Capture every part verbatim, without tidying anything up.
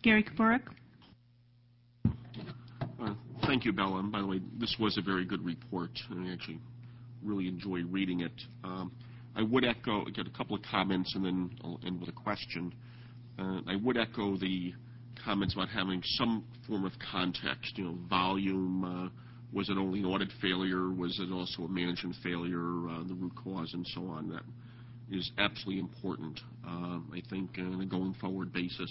Gary Kaporik. Uh, thank you, Bella. And by the way, this was a very good report, and I actually really enjoyed reading it. Um, I would echo, get a couple of comments, and then I'll end with a question. Uh, I would echo the comments about having some form of context, you know, volume, uh, was it only an audit failure, was it also a management failure, uh, the root cause, and so on. That is absolutely important, uh, I think, on a going forward basis.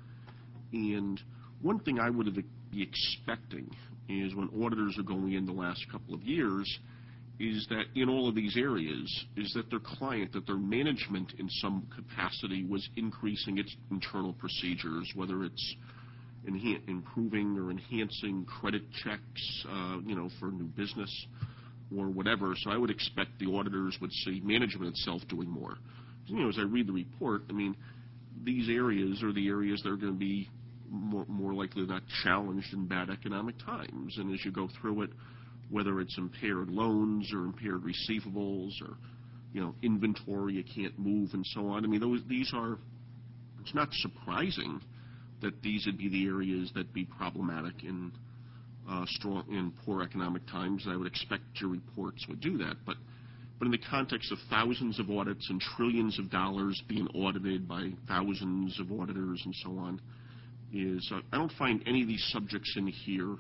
And one thing I would be expecting is when auditors are going in the last couple of years is that in all of these areas is that their client, that their management in some capacity was increasing its internal procedures, whether it's enha- improving or enhancing credit checks, uh, you know, for new business or whatever. So I would expect the auditors would see management itself doing more. You know, as I read the report, I mean, these areas are the areas that are going to be more, more likely than not challenged in bad economic times. And as you go through it, whether it's impaired loans or impaired receivables or, you know, inventory you can't move and so on. I mean, those, these are, it's not surprising that these would be the areas that be problematic in uh, strong, in poor economic times. And I would expect your reports would do that. But, but in the context of thousands of audits and trillions of dollars being audited by thousands of auditors and so on, is uh, I don't find any of these subjects in here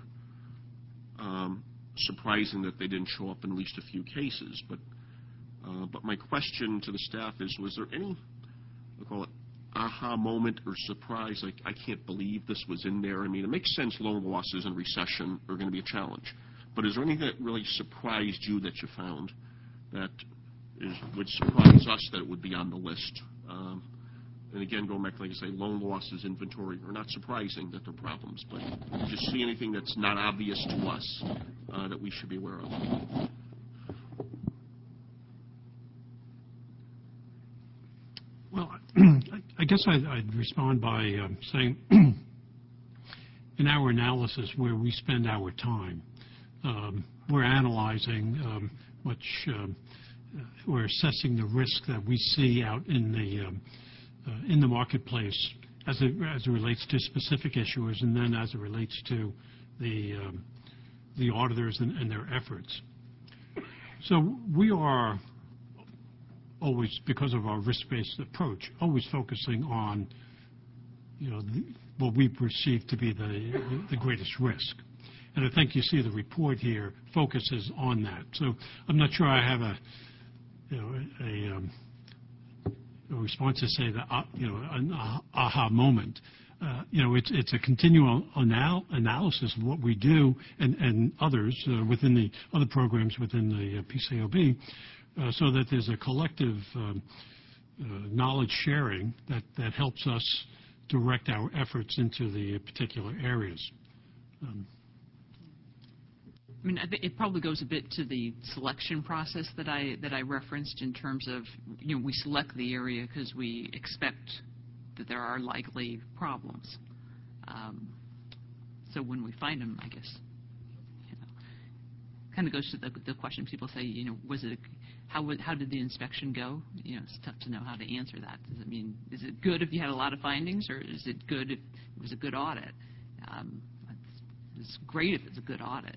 um, surprising that they didn't show up in at least a few cases. But uh, but my question to the staff is, was there any, I'll call it, aha moment or surprise, like I can't believe this was in there? I mean, it makes sense loan losses and recession are going to be a challenge. But is there anything that really surprised you that you found that is, would surprise us that it would be on the list? Um, And again, going back, like I say, loan losses, inventory are not surprising that they're problems, but just see anything that's not obvious to us uh, that we should be aware of. Well, I guess I'd, I'd respond by um, saying in our analysis where we spend our time, um, we're analyzing um, much, um, we're assessing the risk that we see out in the um, Uh, in the marketplace as it, as it relates to specific issuers, and then as it relates to the um, the auditors and, and their efforts. So we are always, because of our risk-based approach, always focusing on, you know, the, what we perceive to be the the greatest risk. And I think you see the report here focuses on that. So I'm not sure I have a you know a um, a response to say that, uh, you know, an aha moment. Uh, you know, it's it's a continual anal- analysis of what we do and, and others uh, within the other programs within the uh, P C A O B, uh, so that there's a collective um, uh, knowledge sharing that, that helps us direct our efforts into the particular areas. Um, I mean, I think it probably goes a bit to the selection process that I that I referenced in terms of, you know, we select the area because we expect that there are likely problems. Um, so when we find them, I guess, you know, kind of goes to the, the question people say, you know, was it, how how did the inspection go? You know, it's tough to know how to answer that. Does it mean, is it good if you had a lot of findings, or is it good if it was a good audit? Um, it's, it's great if it's a good audit.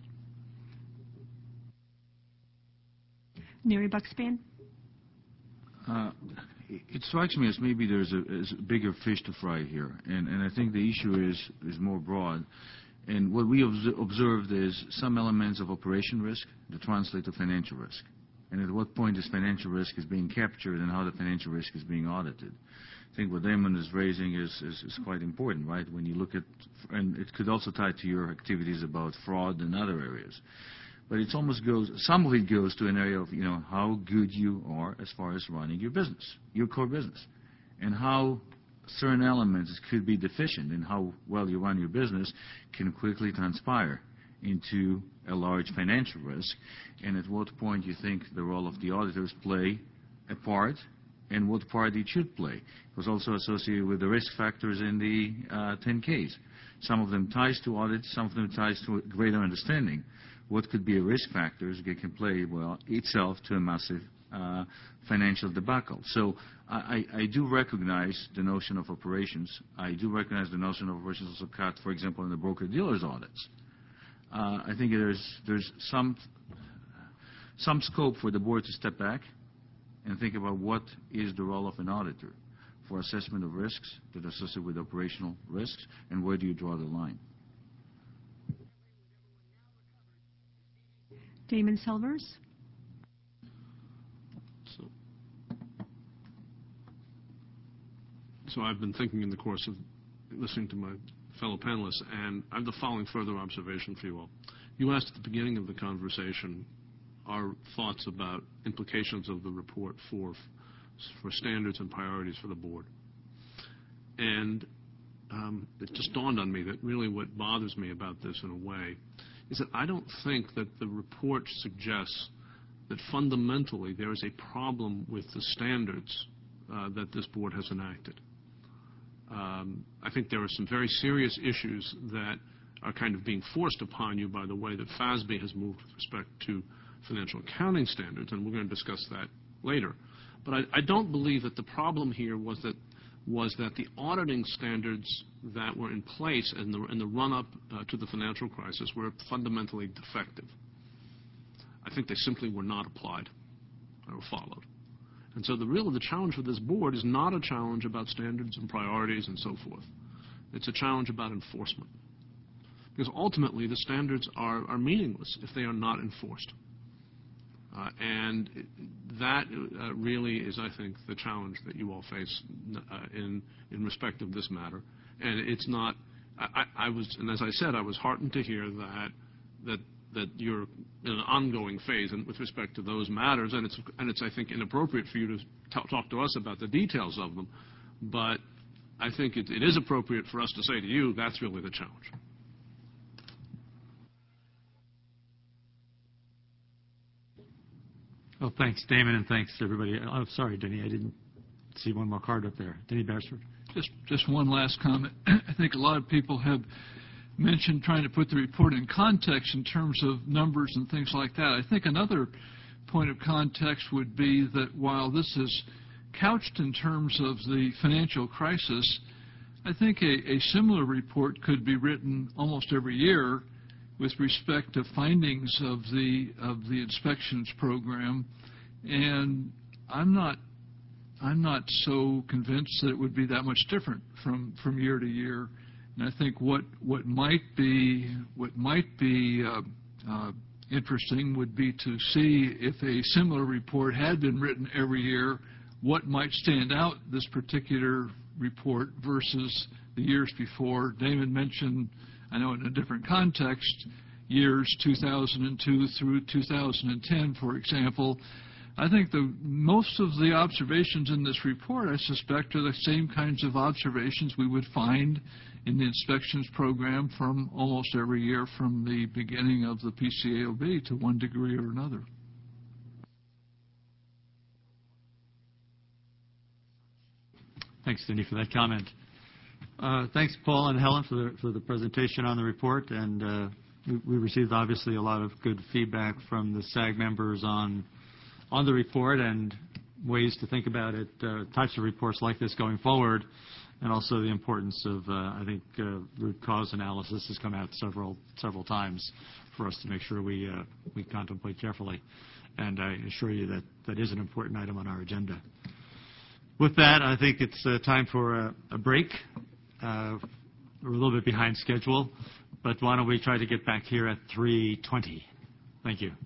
Neri Buckspan. Uh, it strikes me as maybe there's a, there's a bigger fish to fry here, and, and I think the issue is, is more broad. And what we obs- observed is some elements of operation risk that translate to financial risk. And at what point this financial risk is being captured and how the financial risk is being audited. I think what Damon is raising is, is, is quite important, right? When you look at, and it could also tie to your activities about fraud and other areas. But it almost goes, some of it goes to an area of, you know, how good you are as far as running your business, your core business, and how certain elements could be deficient in how well you run your business can quickly transpire into a large financial risk, and at what point you think the role of the auditors play a part, and what part it should play. It was also associated with the risk factors in the uh, ten Ks. Some of them ties to audit, some of them ties to greater understanding. What could be a risk factors that can play, well, itself to a massive uh, financial debacle. So I, I do recognize the notion of operations. I do recognize the notion of operations also cut, for example, in the broker-dealers audits. Uh, I think there's there's some some scope for the board to step back and think about what is the role of an auditor for assessment of risks that are associated with operational risks, and where do you draw the line? Damon Silvers. So, so I've been thinking in the course of listening to my fellow panelists, and I have the following further observation for you all. You asked at the beginning of the conversation our thoughts about implications of the report for for standards and priorities for the board. And um, it just dawned on me that really what bothers me about this in a way is that I don't think that the report suggests that fundamentally there is a problem with the standards uh, that this board has enacted. Um, I think there are some very serious issues that are kind of being forced upon you by the way that FASB has moved with respect to financial accounting standards, and we're going to discuss that later. But I, I don't believe that the problem here was that was that the auditing standards that were in place in the, in the run-up uh, to the financial crisis were fundamentally defective. I think they simply were not applied or followed. And so the real the challenge for this board is not a challenge about standards and priorities and so forth. It's a challenge about enforcement. Because ultimately the standards are, are meaningless if they are not enforced. Uh, and that uh, really is, I think, the challenge that you all face uh, in in respect of this matter. And it's not. I, I was, and as I said, I was heartened to hear that that that you're in an ongoing phase and with respect to those matters. And it's and it's I think inappropriate for you to t- talk to us about the details of them. But I think it, it is appropriate for us to say to you that's really the challenge. Oh, thanks, Damon, and thanks, everybody. Oh, sorry, Denny, I didn't see one more card up there. Denny Beresford. Just, just one last comment. I think a lot of people have mentioned trying to put the report in context in terms of numbers and things like that. I think another point of context would be that while this is couched in terms of the financial crisis, I think a, a similar report could be written almost every year with respect to findings of the of the inspections program, and I'm not I'm not so convinced that it would be that much different from, from year to year. And I think what what might be what might be uh, uh, interesting would be to see if a similar report had been written every year, what might stand out this particular report versus the years before. David mentioned, I know in a different context, years two thousand two through two thousand ten, for example. I think the most of the observations in this report, I suspect, are the same kinds of observations we would find in the inspections program from almost every year from the beginning of the P C A O B to one degree or another. Thanks, Cindy, for that comment. Uh, thanks, Paul and Helen, for the, for the presentation on the report. And uh, we, we received, obviously, a lot of good feedback from the SAG members on on the report and ways to think about it, uh, types of reports like this going forward, and also the importance of, uh, I think, uh, root cause analysis has come out several several times for us to make sure we uh, we contemplate carefully. And I assure you that that is an important item on our agenda. With that, I think it's uh, time for a, a break. Uh, we're a little bit behind schedule, but why don't we try to get back here at three twenty? Thank you.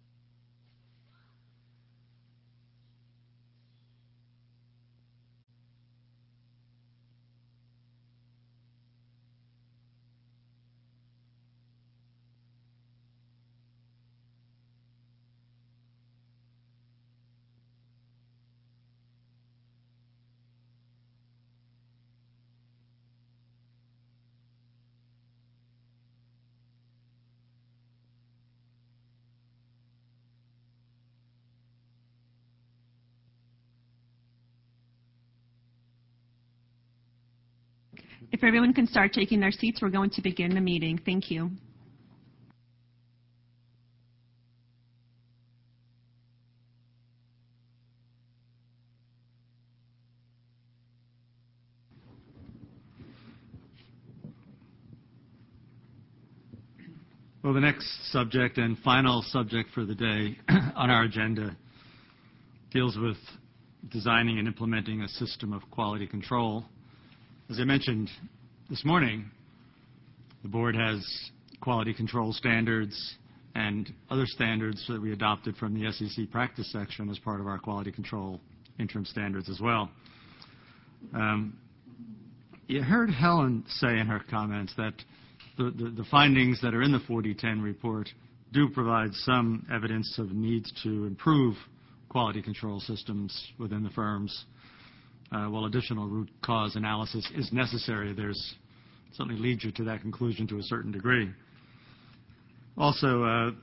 If everyone can start taking their seats, we're going to begin the meeting. Thank you. Well, the next subject and final subject for the day on our agenda deals with designing and implementing a system of quality control. As I mentioned this morning, the board has quality control standards and other standards that we adopted from the S E C practice section as part of our quality control interim standards as well. Um, you heard Helen say in her comments that the, the, the findings that are in the forty ten report do provide some evidence of needs to improve quality control systems within the firms. Uh, while additional root cause analysis is necessary, there's certainly leads you to that conclusion to a certain degree. Also, uh,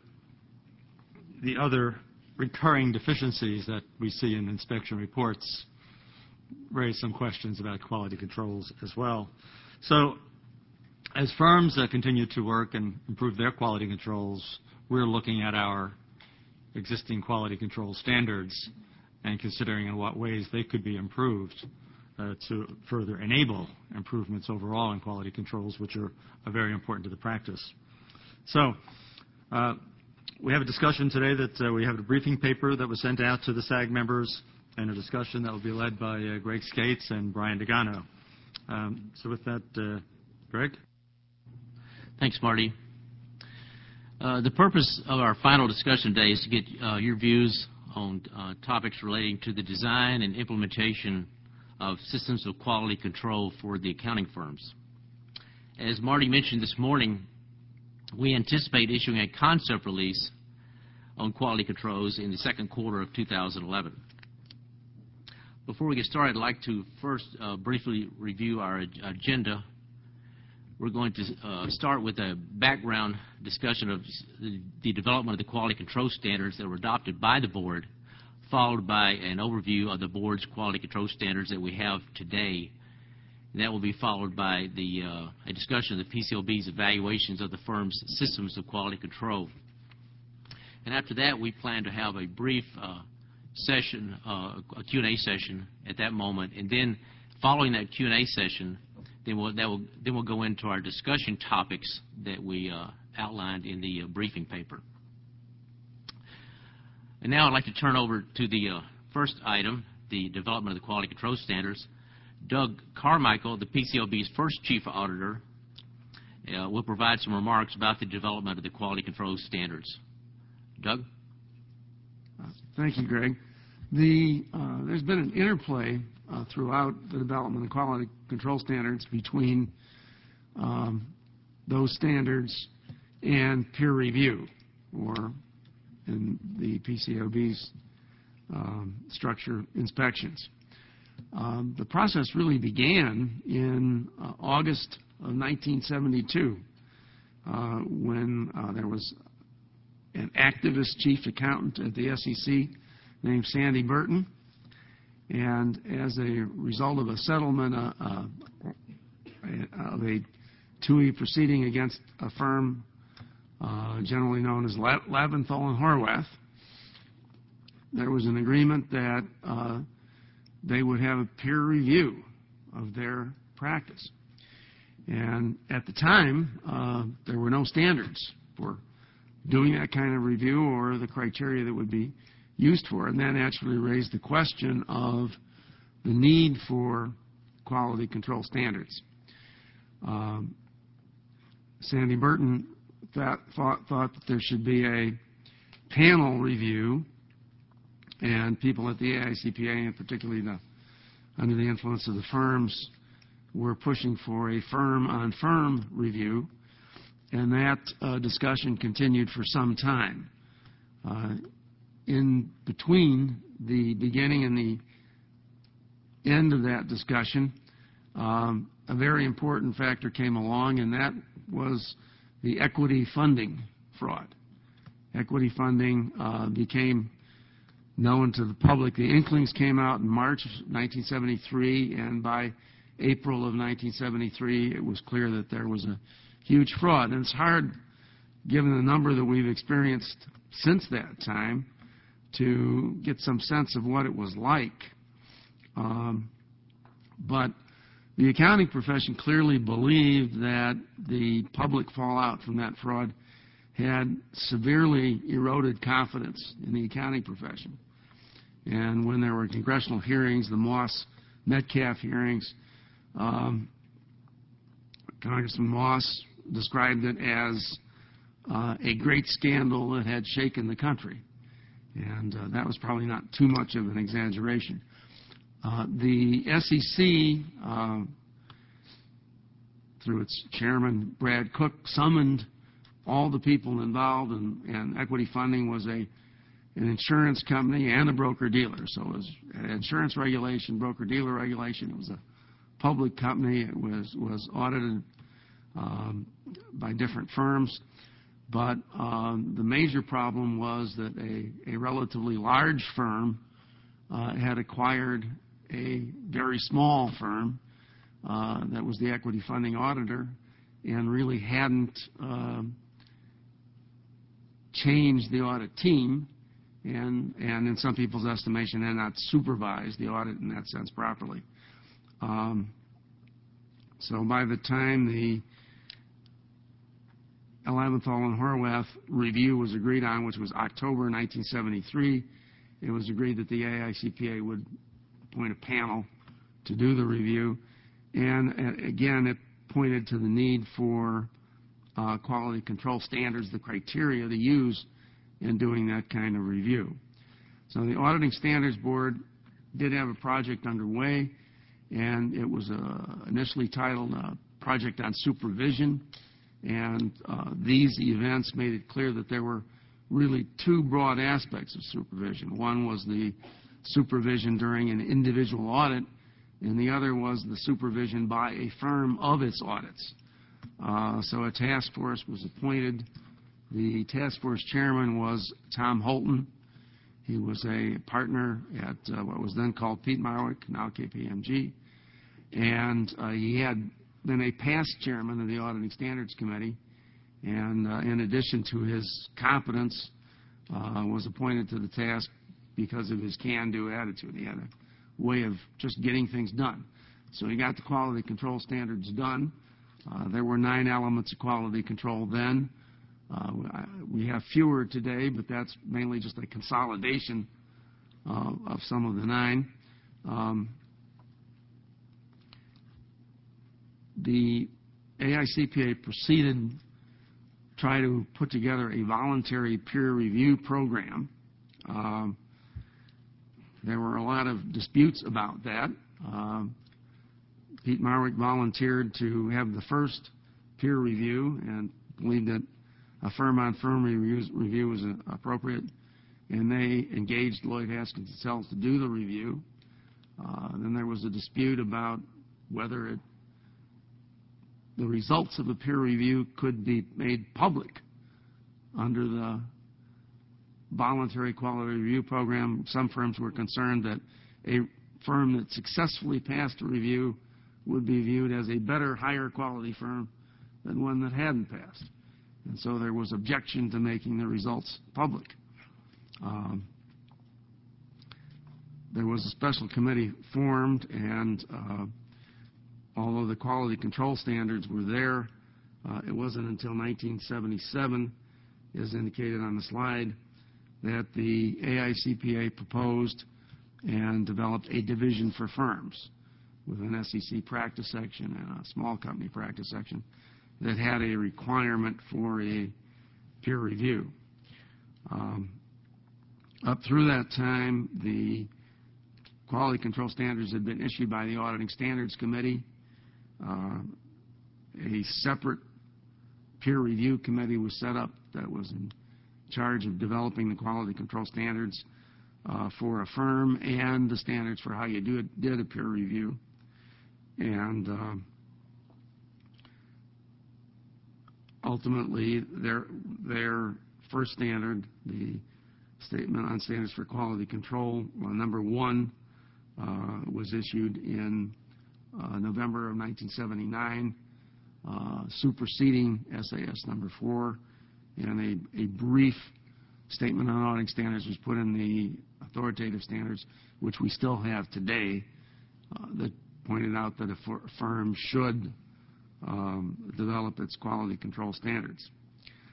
the other recurring deficiencies that we see in inspection reports raise some questions about quality controls as well. So, as firms uh, continue to work and improve their quality controls, we're looking at our existing quality control standards and considering in what ways they could be improved uh, to further enable improvements overall in quality controls, which are, are very important to the practice. So, uh, we have a discussion today that uh, we have a briefing paper that was sent out to the SAG members and a discussion that will be led by uh, Greg Skates and Brian Degano. Um, so with that, uh, Greg? Thanks, Marty. Uh, the purpose of our final discussion today is to get uh, your views on uh, topics relating to the design and implementation of systems of quality control for the accounting firms. As Marty mentioned this morning, we anticipate issuing a concept release on quality controls in the second quarter of two thousand eleven. Before we get started, I'd like to first uh, briefly review our ag- agenda. We're going to uh, start with a background discussion of the, the development of the quality control standards that were adopted by the board, followed by an overview of the board's quality control standards that we have today. And that will be followed by the, uh, a discussion of the P C L B's evaluations of the firm's systems of quality control. And after that, we plan to have a brief uh, session, uh, a Q and A session at that moment. And then following that Q and A session, Then we'll, that will, then we'll go into our discussion topics that we uh, outlined in the uh, briefing paper. And now I'd like to turn over to the uh, first item, the development of the quality control standards. Doug Carmichael, the P C L B's first chief auditor, uh, will provide some remarks about the development of the quality control standards. Doug? Thank you, Greg. The, uh, there's been an interplay Uh, throughout the development of quality control standards between um, those standards and peer review, or in the P C O B's um, structure, inspections. Um, the process really began in uh, August of nineteen seventy-two uh, when uh, there was an activist chief accountant at the S E C named Sandy Burton. And as a result of a settlement uh, uh, of a two E proceeding against a firm uh, generally known as Labenthal and Horwath, there was an agreement that uh, they would have a peer review of their practice. And at the time, uh, there were no standards for doing that kind of review or the criteria that would be used for it, and that actually raised the question of the need for quality control standards. Um, Sandy Burton thought, thought, thought that there should be a panel review, and people at the A I C P A, and particularly the, under the influence of the firms, were pushing for a firm-on-firm review, and that uh, discussion continued for some time. Uh, In between the beginning and the end of that discussion, um, a very important factor came along, and that was the equity funding fraud. Equity funding uh, became known to the public. The inklings came out in March of nineteen seventy-three, and by April of nineteen seventy-three, it was clear that there was a huge fraud. And it's hard, given the number that we've experienced since that time, to get some sense of what it was like. Um, but the accounting profession clearly believed that the public fallout from that fraud had severely eroded confidence in the accounting profession. And when there were congressional hearings, the Moss-Metcalf hearings, um, Congressman Moss described it as uh, a great scandal that had shaken the country. And uh, that was probably not too much of an exaggeration. Uh, the S E C, uh, through its chairman, Brad Cook, summoned all the people involved, and, and Equity Funding was a an insurance company and a broker-dealer. So it was insurance regulation, broker-dealer regulation. It was a public company. It was, was audited um, by different firms. But um, the major problem was that a, a relatively large firm uh, had acquired a very small firm uh, that was the Equity Funding auditor, and really hadn't uh, changed the audit team, and, and in some people's estimation, had not supervised the audit in that sense properly. Um, so by the time the Leventhal and Horwath review was agreed on, which was October nineteen seventy-three, it was agreed that the A I C P A would appoint a panel to do the review. And uh, again, it pointed to the need for uh, quality control standards, the criteria to use in doing that kind of review. So the Auditing Standards Board did have a project underway, and it was uh, initially titled uh, Project on Supervision. And uh, these events made it clear that there were really two broad aspects of supervision. One was the supervision during an individual audit, and the other was the supervision by a firm of its audits. Uh, so a task force was appointed. The task force chairman was Tom Holton. He was a partner at uh, what was then called Peat Marwick, now K P M G. And uh, he had been a past chairman of the Auditing Standards Committee, and uh, in addition to his competence, uh, was appointed to the task because of his can-do attitude. He had a way of just getting things done. So he got the quality control standards done. Uh, there were nine elements of quality control then. Uh, we have fewer today, but that's mainly just a consolidation uh, of some of the nine. Um, the A I C P A proceeded to try to put together a voluntary peer review program. Um, there were a lot of disputes about that. Um, Peat Marwick volunteered to have the first peer review and believed that a firm-on-firm review, review was appropriate, and they engaged Lloyd Haskins and Sells to do the review. Uh, then there was a dispute about whether it the results of a peer review could be made public under the voluntary quality review program. Some firms were concerned that a firm that successfully passed a review would be viewed as a better, higher quality firm than one that hadn't passed. And so there was objection to making the results public. Um, there was a special committee formed, and uh, although the quality control standards were there, uh, it wasn't until nineteen seventy-seven, as indicated on the slide, that the A I C P A proposed and developed a division for firms with an S E C practice section and a small company practice section that had a requirement for a peer review. Um, up through that time, the quality control standards had been issued by the Auditing Standards Committee. Uh, a separate peer review committee was set up that was in charge of developing the quality control standards uh, for a firm and the standards for how you do it, did a peer review. And uh, ultimately, their, their first standard, the Statement on Standards for Quality Control, uh, number one, uh, was issued in uh, November of nineteen seventy-nine, uh, superseding S A S number four, and a, a brief Statement on Auditing Standards was put in the authoritative standards, which we still have today, uh, that pointed out that a firm should um, develop its quality control standards.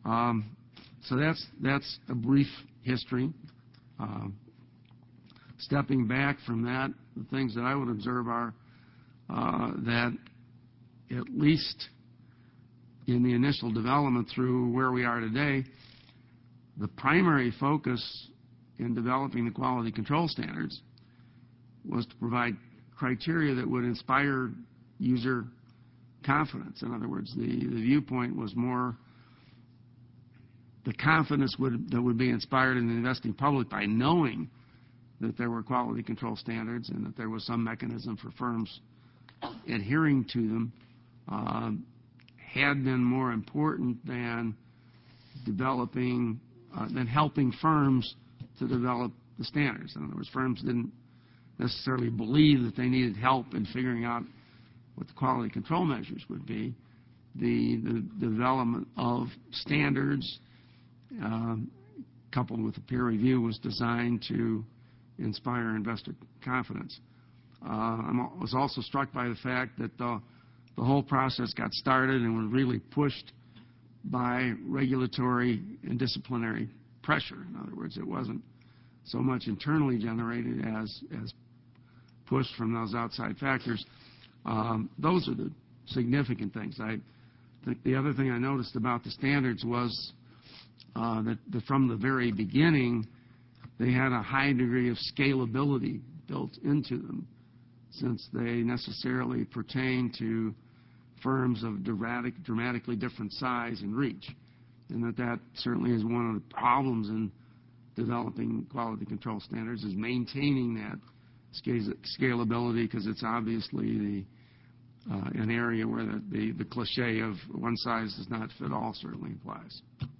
Um, so that's that's a brief history. Uh, stepping back from that, the things that I would observe are uh, that at least in the initial development through where we are today, the primary focus in developing the quality control standards was to provide criteria that would inspire user confidence. In other words, the, the viewpoint was more the confidence would, that would be inspired in the investing public by knowing that there were quality control standards and that there was some mechanism for firms adhering to them uh, had been more important than developing, uh, than helping firms to develop the standards. In other words, firms didn't necessarily believe that they needed help in figuring out what the quality control measures would be. The, the development of standards um, coupled with a peer review was designed to inspire investor confidence. Uh, I was also struck by the fact that the, the whole process got started and was really pushed by regulatory and disciplinary pressure. In other words, it wasn't so much internally generated as, as pushed from those outside factors. Um, those are the significant things. I think the other thing I noticed about the standards was uh, that, that from the very beginning, they had a high degree of scalability built into them, since they necessarily pertain to firms of dramatic, dramatically different size and reach, and that that certainly is one of the problems in developing quality control standards, is maintaining that scalability, because it's obviously the uh, an area where the, the, the cliche of one size does not fit all certainly applies.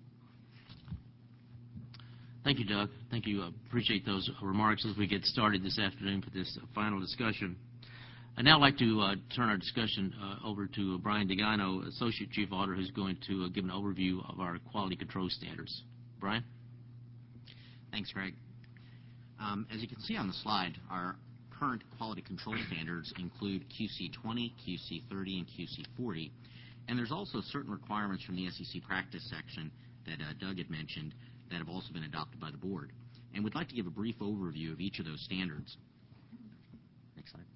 Thank you, Doug. Thank you. I appreciate those remarks as we get started this afternoon for this final discussion. I'd now like to uh, turn our discussion uh, over to Brian Degano, Associate Chief Auditor, who's going to uh, give an overview of our quality control standards. Brian? Thanks, Greg. Um, as you can see on the slide, our current quality control standards include Q C twenty, Q C thirty, and Q C forty. And there's also certain requirements from the S E C practice section that uh, Doug had mentioned that have also been adopted by the board. And we'd like to give a brief overview of each of those standards. Next slide.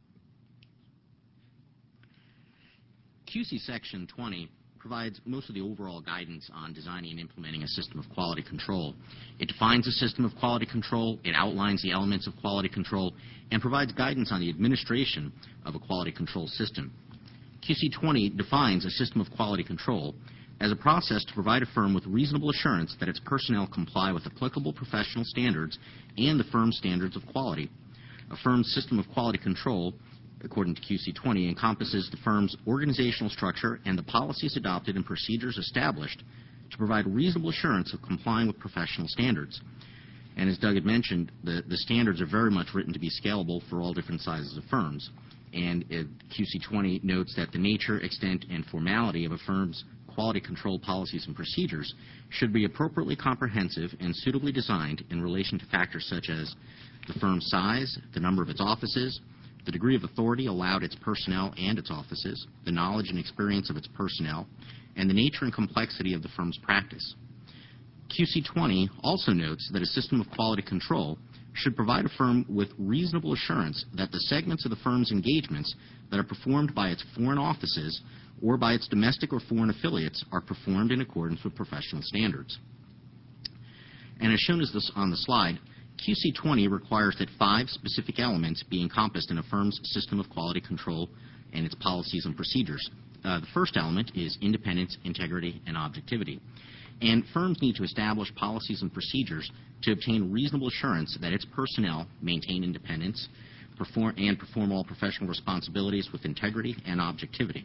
Q C Section twenty provides most of the overall guidance on designing and implementing a system of quality control. It defines a system of quality control, it outlines the elements of quality control, and provides guidance on the administration of a quality control system. Q C twenty defines a system of quality control as a process to provide a firm with reasonable assurance that its personnel comply with applicable professional standards and the firm's standards of quality. A firm's system of quality control, according to Q C twenty, encompasses the firm's organizational structure and the policies adopted and procedures established to provide reasonable assurance of complying with professional standards. And as Doug had mentioned, the, the standards are very much written to be scalable for all different sizes of firms. And it, Q C twenty notes that the nature, extent, and formality of a firm's quality control policies and procedures should be appropriately comprehensive and suitably designed in relation to factors such as the firm's size, the number of its offices, the degree of authority allowed its personnel and its offices, the knowledge and experience of its personnel, and the nature and complexity of the firm's practice. Q C twenty also notes that a system of quality control should provide a firm with reasonable assurance that the segments of the firm's engagements that are performed by its foreign offices or by its domestic or foreign affiliates are performed in accordance with professional standards. And as shown as this on the slide, Q C twenty requires that five specific elements be encompassed in a firm's system of quality control and its policies and procedures. Uh, the first element is independence, integrity, and objectivity. And firms need to establish policies and procedures to obtain reasonable assurance that its personnel maintain independence perform, and perform all professional responsibilities with integrity and objectivity.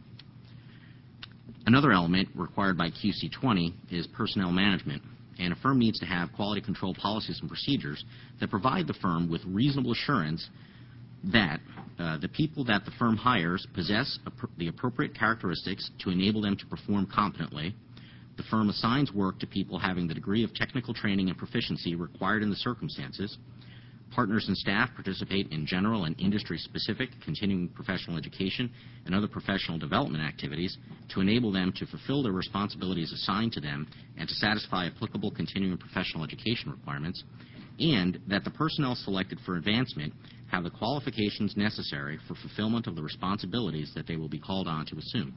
Another element required by Q C twenty is personnel management. And a firm needs to have quality control policies and procedures that provide the firm with reasonable assurance that uh, the people that the firm hires possess the appropriate characteristics to enable them to perform competently. The firm assigns work to people having the degree of technical training and proficiency required in the circumstances. Partners and staff participate in general and industry-specific continuing professional education and other professional development activities to enable them to fulfill their responsibilities assigned to them and to satisfy applicable continuing professional education requirements, and that the personnel selected for advancement have the qualifications necessary for fulfillment of the responsibilities that they will be called on to assume.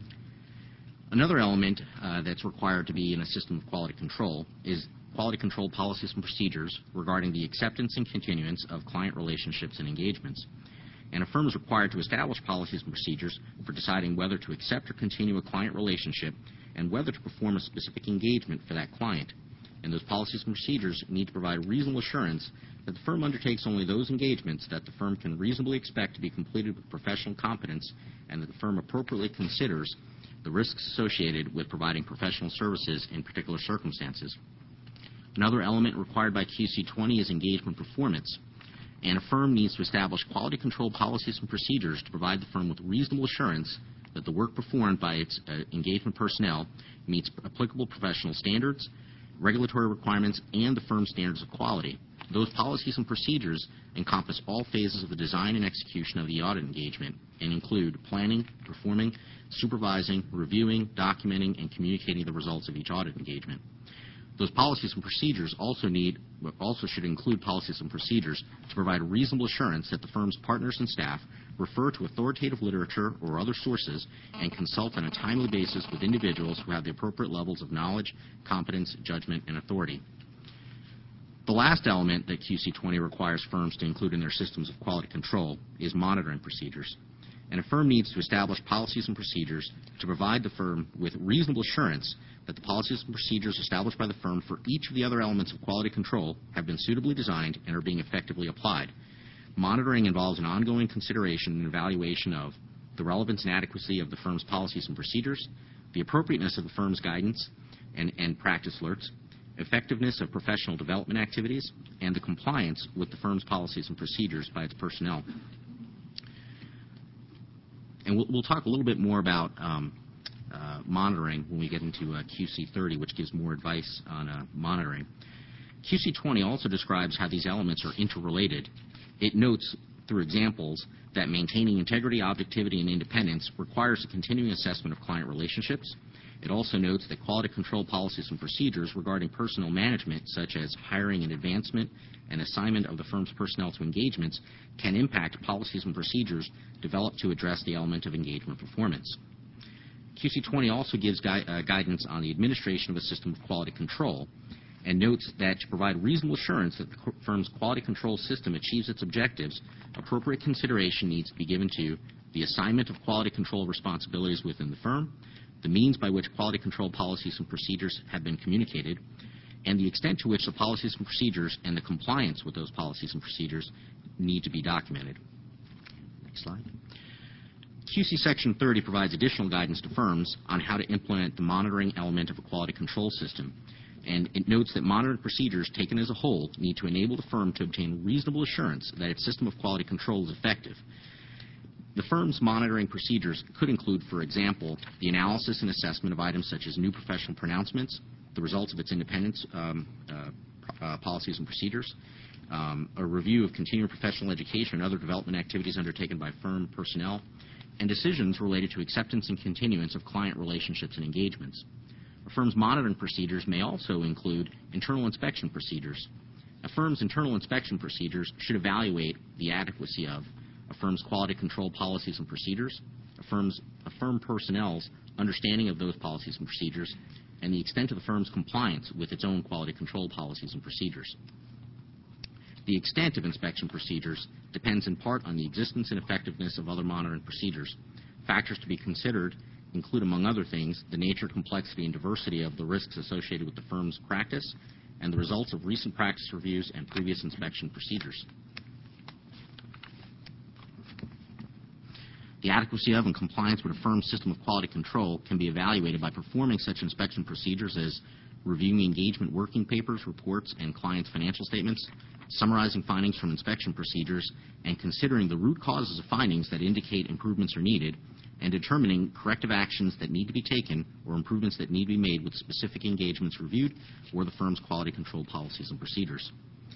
Another element uh, that's required to be in a system of quality control is quality control policies and procedures regarding the acceptance and continuance of client relationships and engagements. And a firm is required to establish policies and procedures for deciding whether to accept or continue a client relationship and whether to perform a specific engagement for that client. And those policies and procedures need to provide reasonable assurance that the firm undertakes only those engagements that the firm can reasonably expect to be completed with professional competence, and that the firm appropriately considers the risks associated with providing professional services in particular circumstances. Another element required by Q C twenty is engagement performance. And a firm needs to establish quality control policies and procedures to provide the firm with reasonable assurance that the work performed by its uh, engagement personnel meets applicable professional standards, regulatory requirements, and the firm's standards of quality. Those policies and procedures encompass all phases of the design and execution of the audit engagement and include planning, performing, supervising, reviewing, documenting, and communicating the results of each audit engagement. Those policies and procedures also need, also should include policies and procedures to provide reasonable assurance that the firm's partners and staff refer to authoritative literature or other sources and consult on a timely basis with individuals who have the appropriate levels of knowledge, competence, judgment, and authority. The last element that Q C twenty requires firms to include in their systems of quality control is monitoring procedures. And a firm needs to establish policies and procedures to provide the firm with reasonable assurance that the policies and procedures established by the firm for each of the other elements of quality control have been suitably designed and are being effectively applied. Monitoring involves an ongoing consideration and evaluation of the relevance and adequacy of the firm's policies and procedures, the appropriateness of the firm's guidance and, and practice alerts, effectiveness of professional development activities, and the compliance with the firm's policies and procedures by its personnel. And we'll, we'll talk a little bit more about um, uh, monitoring when we get into uh, Q C thirty, which gives more advice on uh, monitoring. Q C twenty also describes how these elements are interrelated. It notes through examples that maintaining integrity, objectivity, and independence requires a continuing assessment of client relationships. It also notes that quality control policies and procedures regarding personnel management, such as hiring and advancement and assignment of the firm's personnel to engagements, can impact policies and procedures developed to address the element of engagement performance. Q C twenty also gives gui uh, guidance on the administration of a system of quality control and notes that to provide reasonable assurance that the firm's quality control system achieves its objectives, appropriate consideration needs to be given to the assignment of quality control responsibilities within the firm, the means by which quality control policies and procedures have been communicated, and the extent to which the policies and procedures and the compliance with those policies and procedures need to be documented. Next slide. Q C Section thirty provides additional guidance to firms on how to implement the monitoring element of a quality control system. And it notes that monitoring procedures taken as a whole need to enable the firm to obtain reasonable assurance that its system of quality control is effective. The firm's monitoring procedures could include, for example, the analysis and assessment of items such as new professional pronouncements, the results of its independence um, uh, uh, policies and procedures, um, a review of continuing professional education and other development activities undertaken by firm personnel, and decisions related to acceptance and continuance of client relationships and engagements. A firm's monitoring procedures may also include internal inspection procedures. A firm's internal inspection procedures should evaluate the adequacy of a firm's quality control policies and procedures, a firm's a firm personnel's understanding of those policies and procedures, and the extent of the firm's compliance with its own quality control policies and procedures. The extent of inspection procedures depends in part on the existence and effectiveness of other monitoring procedures. Factors to be considered include, among other things, the nature, complexity, and diversity of the risks associated with the firm's practice and the results of recent practice reviews and previous inspection procedures. The adequacy of and compliance with a firm's system of quality control can be evaluated by performing such inspection procedures as reviewing engagement working papers, reports, and clients' financial statements, summarizing findings from inspection procedures, and considering the root causes of findings that indicate improvements are needed, and determining corrective actions that need to be taken or improvements that need to be made with specific engagements reviewed or the firm's quality control policies and procedures.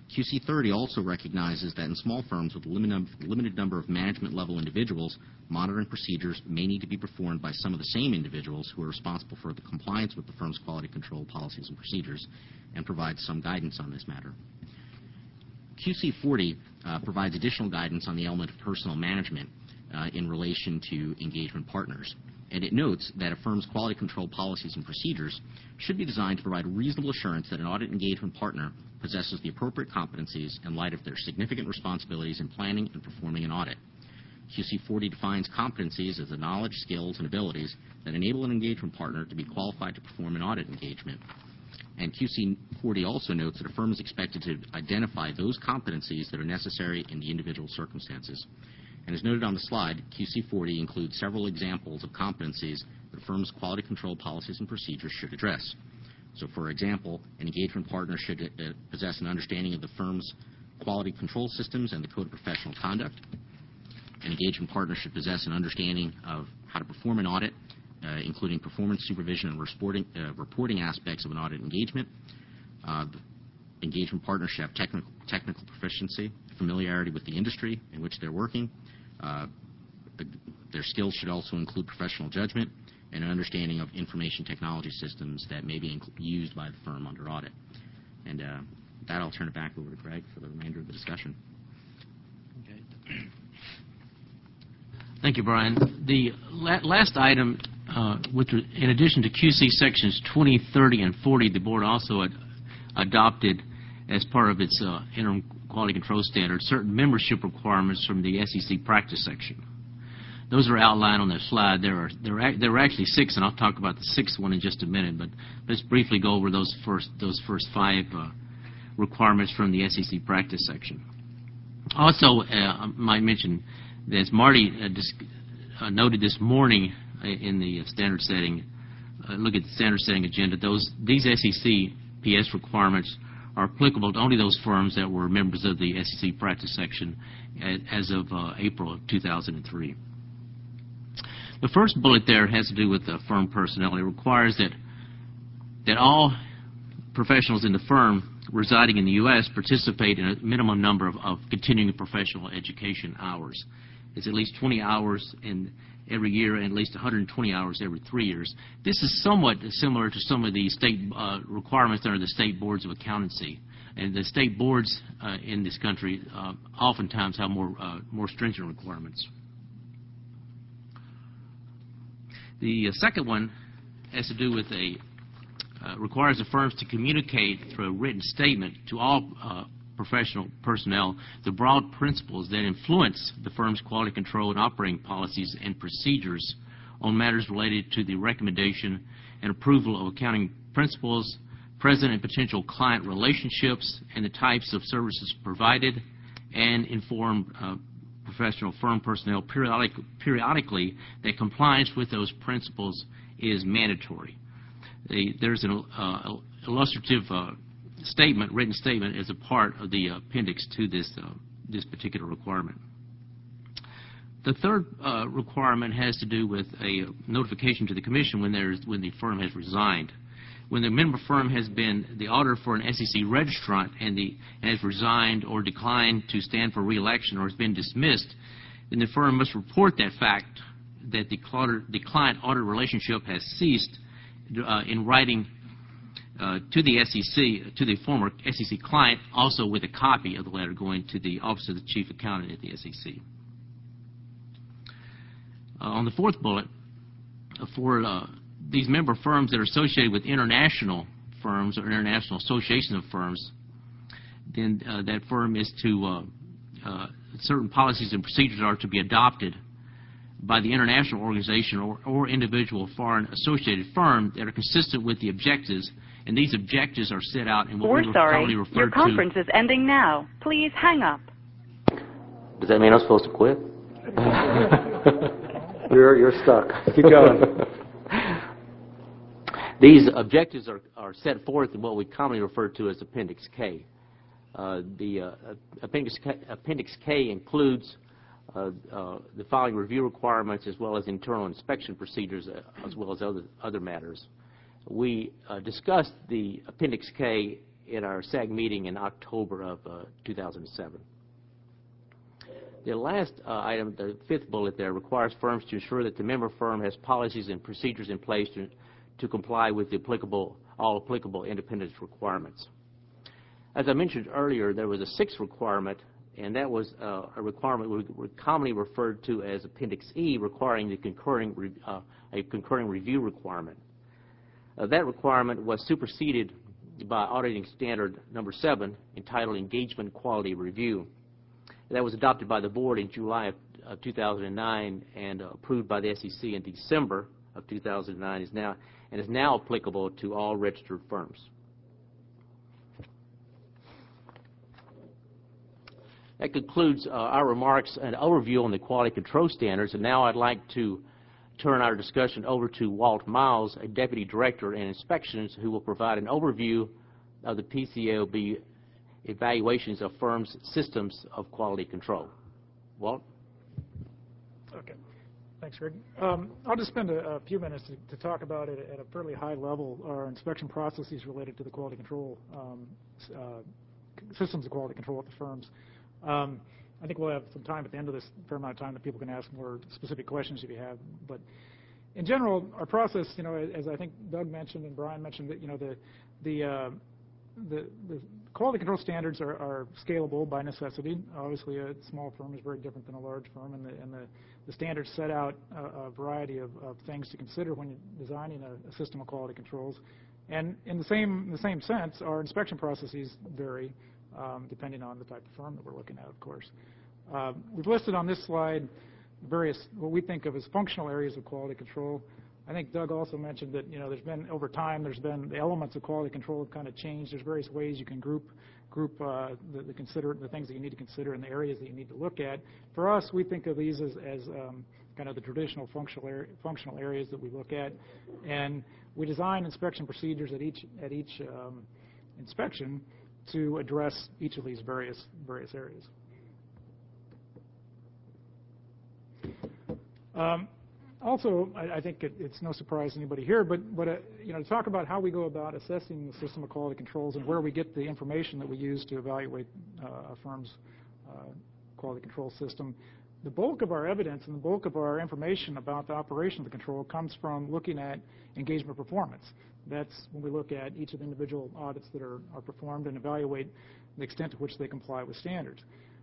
Q C thirty also recognizes that in small firms with a limited, limited number of management-level individuals, monitoring procedures may need to be performed by some of the same individuals who are responsible for the compliance with the firm's quality control policies and procedures, and provides some guidance on this matter. Q C forty uh, provides additional guidance on the element of personal management uh, in relation to engagement partners. And it notes that a firm's quality control policies and procedures should be designed to provide reasonable assurance that an audit engagement partner possesses the appropriate competencies in light of their significant responsibilities in planning and performing an audit. Q C forty defines competencies as the knowledge, skills, and abilities that enable an engagement partner to be qualified to perform an audit engagement. And Q C forty also notes that a firm is expected to identify those competencies that are necessary in the individual circumstances. And as noted on the slide, Q C forty includes several examples of competencies that a firm's quality control policies and procedures should address. So, for example, an engagement partner should uh, possess an understanding of the firm's quality control systems and the Code of Professional Conduct. An engagement partner should possess an understanding of how to perform an audit, uh, including performance supervision and reporting, uh, reporting aspects of an audit engagement. Uh, the engagement partner should have technical, technical proficiency, familiarity with the industry in which they're working. Uh, the, their skills should also include professional judgment and an understanding of information technology systems that may be used by the firm under audit. And uh, with that, I'll turn it back over to Greg for the remainder of the discussion. Okay. Thank you, Brian. The la last item, uh, with the, in addition to Q C sections twenty, thirty, and forty, the board also ad adopted as part of its uh, interim quality control standards certain membership requirements from the S E C practice section. Those are outlined on the slide. There are there are, there are actually six, and I'll talk about the sixth one in just a minute. But let's briefly go over those first those first five uh, requirements from the S E C practice section. Also, uh, I might mention that as Marty uh, dis uh, noted this morning uh, in the standard setting, uh, look at the standard setting agenda. Those these S E C P S requirements are applicable to only those firms that were members of the S E C practice section as of uh, April of two thousand three. The first bullet there has to do with the firm personnel. It requires that that all professionals in the firm residing in the U S participate in a minimum number of, of continuing professional education hours. It's at least twenty hours in every year and at least one hundred twenty hours every three years. This is somewhat similar to some of the state uh, requirements under the state boards of accountancy. And the state boards uh, in this country uh, oftentimes have more, uh, more stringent requirements. The uh, second one has to do with a, uh, requires the firms to communicate through a written statement to all uh, professional personnel the broad principles that influence the firm's quality control and operating policies and procedures on matters related to the recommendation and approval of accounting principles, present and potential client relationships, and the types of services provided, and inform uh, professional firm personnel periodic, periodically that compliance with those principles is mandatory. The, there's an uh, illustrative uh, statement, written statement, as a part of the appendix to this uh, this particular requirement. The third uh, requirement has to do with a notification to the Commission when there's when the firm has resigned. When the member firm has been the auditor for an S E C registrant and, the, and has resigned or declined to stand for re-election or has been dismissed, then the firm must report that fact that the, the client-auditor relationship has ceased uh, in writing uh, to the S E C, to the former S E C client, also with a copy of the letter going to the Office of the Chief Accountant at the S E C. Uh, on the fourth bullet, uh, for uh, these member firms that are associated with international firms or international association of firms, then uh, that firm is to, uh, uh, certain policies and procedures are to be adopted by the international organization or, or individual foreign associated firm that are consistent with the objectives, and these objectives are set out in what We're we sorry, refer your to. conference is ending now. Please hang up. Does that mean I'm supposed to quit? You're, you're stuck. Keep going. These objectives are, are set forth in what we commonly refer to as Appendix K. Uh, the uh, Appendix K, Appendix K includes uh, uh, the following review requirements as well as internal inspection procedures uh, as well as other, other matters. We uh, discussed the Appendix K at our S A G meeting in October of uh, two thousand seven. The last uh, item, the fifth bullet there, requires firms to ensure that the member firm has policies and procedures in place to, to comply with the applicable, all applicable independence requirements. As I mentioned earlier, there was a sixth requirement, and that was uh, a requirement we, we commonly referred to as Appendix E, requiring the concurring re, uh, a concurring review requirement. Uh, that requirement was superseded by auditing standard number seven, entitled Engagement Quality Review. That was adopted by the board in July of, of two thousand nine and uh, approved by the S E C in December of two thousand nine, is now and is now applicable to all registered firms. That concludes uh, our remarks and overview on the quality control standards, and now I'd like to turn our discussion over to Walt Miles, a Deputy Director in Inspections, who will provide an overview of the P C A O B evaluations of firms' systems of quality control. Walt? Okay. Thanks, Greg. Um, I'll just spend a, a few minutes to, to talk about it at a fairly high level, our inspection processes related to the quality control, um, uh, systems of quality control at the firms. Um, I think we'll have some time at the end of this, a fair amount of time that people can ask more specific questions if you have. But in general, our process, you know, as I think Doug mentioned and Brian mentioned, that you know the the uh, the, the quality control standards are, are scalable by necessity. Obviously, a small firm is very different than a large firm, and the and the, the standards set out a, a variety of, of things to consider when you're designing a, a system of quality controls. And in the same in the same sense, our inspection processes vary. Um, depending on the type of firm that we're looking at, of course. Uh, we've listed on this slide various, what we think of as functional areas of quality control. I think Doug also mentioned that, you know, there's been, over time, there's been, the elements of quality control have kind of changed. There's various ways you can group group uh, the, the, consider, the things that you need to consider and the areas that you need to look at. For us, we think of these as, as um, kind of the traditional functional, area, functional areas that we look at. And we design inspection procedures at each, at each um, inspection to address each of these various various areas. Um, also, I, I think it, it's no surprise to anybody here, but but uh, you know, to talk about how we go about assessing the system of quality controls and where we get the information that we use to evaluate uh, a firm's uh, quality control system. The bulk of our evidence and the bulk of our information about the operation of the control comes from looking at engagement performance. That's when we look at each of the individual audits that are, are performed and evaluate the extent to which they comply with standards.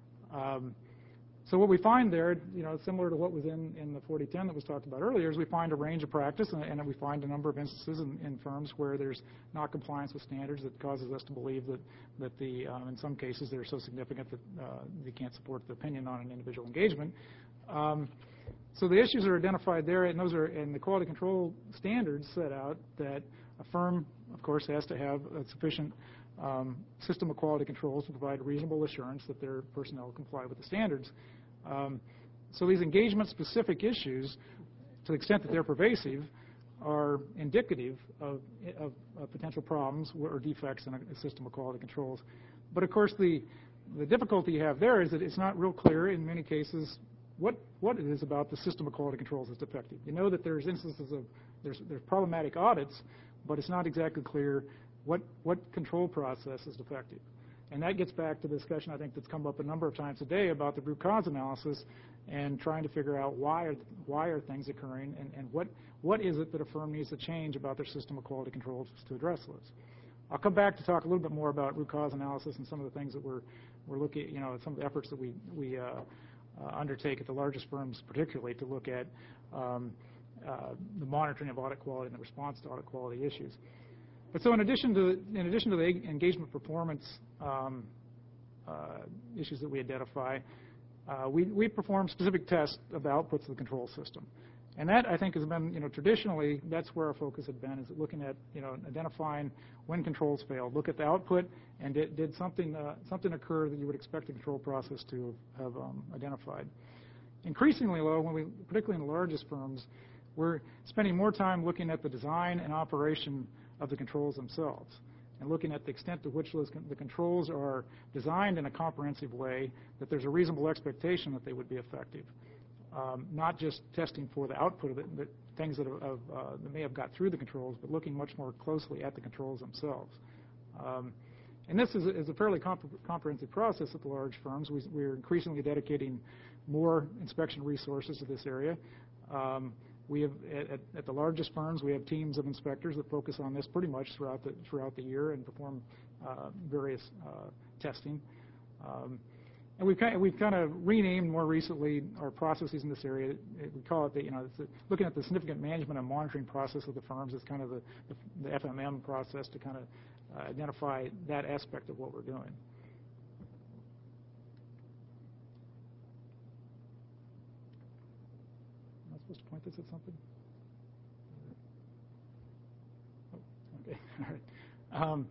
Um, so what we find there, you know, similar to what was in, in the forty ten that was talked about earlier, is we find a range of practice, and, and we find a number of instances in, in firms where there's not compliance with standards that causes us to believe that, that the, um, in some cases, they're so significant that uh, they can't support the opinion on an individual engagement. Um, so the issues are identified there, and those are, and the quality control standards set out that a firm, of course, has to have a sufficient um, system of quality controls to provide reasonable assurance that their personnel comply with the standards. Um, so these engagement-specific issues, to the extent that they're pervasive, are indicative of, of, of potential problems or defects in a, a system of quality controls. But of course, the, the difficulty you have there is that it's not real clear in many cases what, what it is about the system of quality controls that's defective. You know that there's instances of, there's, there's problematic audits, but it's not exactly clear what, what control process is defective. And that gets back to the discussion I think that's come up a number of times today about the root cause analysis and trying to figure out why are, why are things occurring and, and what, what is it that a firm needs to change about their system of quality controls to address those. I'll come back to talk a little bit more about root cause analysis and some of the things that we're, we're looking at, you know, some of the efforts that we, we uh, uh, undertake at the largest firms particularly to look at um, uh, the monitoring of audit quality and the response to audit quality issues. But so in addition to, in addition to the engagement performance um, uh, issues that we identify, uh, we, we perform specific tests of the outputs of the control system. And that, I think, has been, you know, traditionally, that's where our focus had been, is looking at, you know, identifying when controls failed. Look at the output, and did, did something, uh, something occur that you would expect the control process to have um, identified. Increasingly, though, when we, particularly in the largest firms, we're spending more time looking at the design and operation of the controls themselves, and looking at the extent to which those con the controls are designed in a comprehensive way, that there's a reasonable expectation that they would be effective. Um, not just testing for the output of it, but things that, have, uh, that may have got through the controls, but looking much more closely at the controls themselves. Um, And this is a, is a fairly comp- comprehensive process at the large firms. We, we're increasingly dedicating more inspection resources to this area. Um, we have at, at the largest firms, we have teams of inspectors that focus on this pretty much throughout the throughout the year and perform uh, various uh, testing. Um, and we've kind of, we've kind of renamed more recently our processes in this area. We call it the, you know, it's the, looking at the significant management and monitoring process of the firms is kind of the, the, the F M M process to kind of uh, identify that aspect of what we're doing. Am I supposed to point this at something? Oh, okay, all right. Um,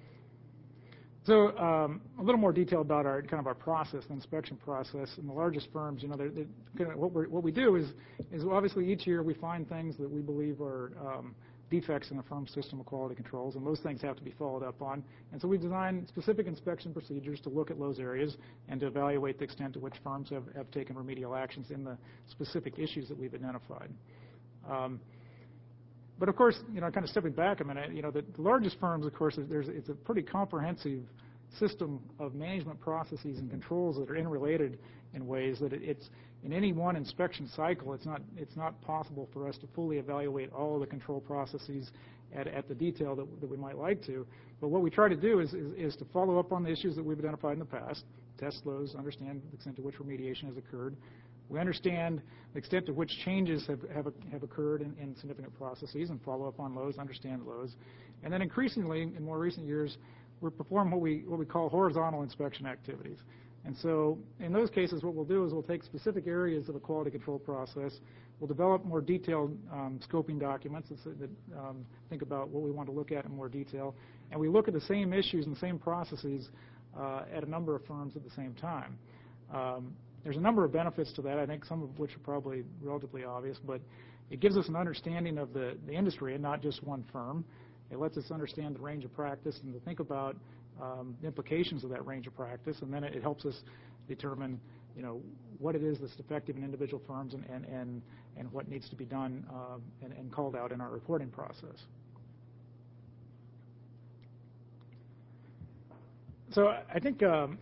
So um, a little more detail about our kind of our process, the inspection process. In the largest firms, you know, they're, they're kind of what, we're, what we do is, is obviously each year we find things that we believe are um, defects in the firm's system of quality controls, and those things have to be followed up on. And so we design specific inspection procedures to look at those areas and to evaluate the extent to which firms have, have taken remedial actions in the specific issues that we've identified. Um, But of course, you know, kind of stepping back a minute, you know, the, the largest firms, of course, there's it's a pretty comprehensive system of management processes and controls that are interrelated in ways that it, it's in any one inspection cycle, it's not it's not possible for us to fully evaluate all of the control processes at, at the detail that, that we might like to. But what we try to do is, is is to follow up on the issues that we've identified in the past, test those, understand the extent to which remediation has occurred. We understand the extent to which changes have, have, have occurred in, in significant processes and follow up on those, understand those. And then increasingly, in more recent years, we perform what we, what we call horizontal inspection activities. And so in those cases, what we'll do is we'll take specific areas of a quality control process. We'll develop more detailed um, scoping documents that, that um, think about what we want to look at in more detail. And we look at the same issues and the same processes uh, at a number of firms at the same time. Um, There's a number of benefits to that, I think some of which are probably relatively obvious, but it gives us an understanding of the, the industry and not just one firm. It lets us understand the range of practice and to think about um, the implications of that range of practice, and then it, it helps us determine, you know, what it is that's defective in individual firms and, and, and, and what needs to be done uh, and, and called out in our reporting process. So I think um,